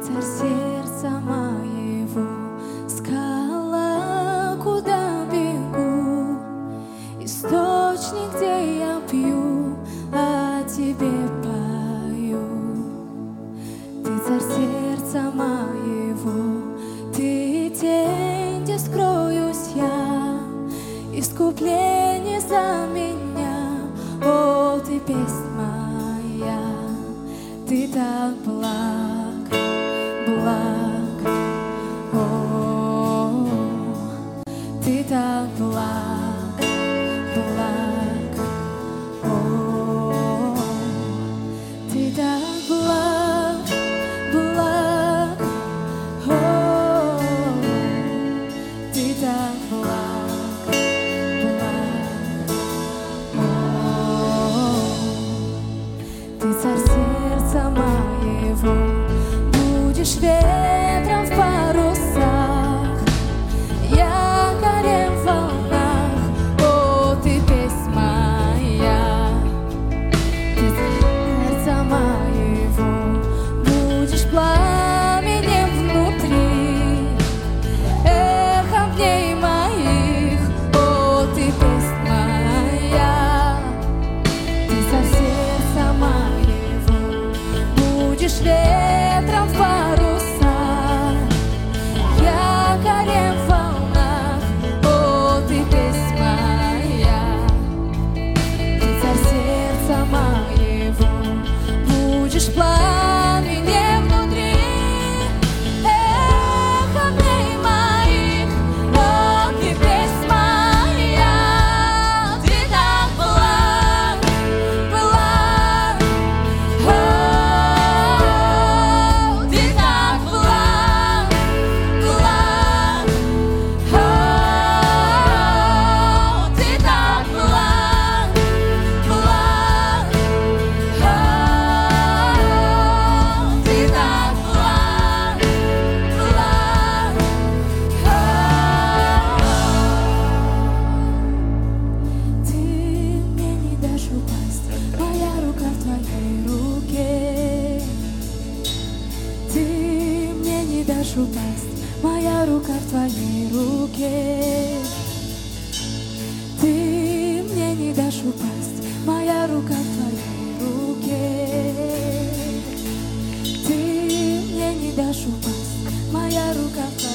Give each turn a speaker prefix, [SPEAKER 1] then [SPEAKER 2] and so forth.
[SPEAKER 1] царь сердца моего, скала, куда бегу, источник, где я пью, о тебе пою. Ты царь сердца моего, ты тень, где скроюсь я, искупление за меня. О, ты песнь моя, ты так благ, благ. О, ты так благ, благ. О, ты так благ, благ. О, ты так благ, благ. О, ты царь сердца моего, будешь ветром в парусах, якорем в волнах. О, ты песнь моя, ты сердца моего, будешь пламенем внутри, эхом дней моих. О, ты песнь моя, ты со сердца моего, будешь ветром в парусах, якорем в волнах. О, ты песнь моя, ты царь сердца моего, будешь пламенем внутри, эхом дней моих. О, ты песнь моя, ты так благ, благ. О, ты так благ, благ. О, ты так благ, благ. О, ты так благ, благ. Ты мне не дашь упасть, моя рука в твоей руке. Ты мне не дашь упасть, моя рука в твоей руке. Ты мне не дашь упасть, моя рука в твоей руке. Ты мне не дашь упасть, моя рука в твоей руке.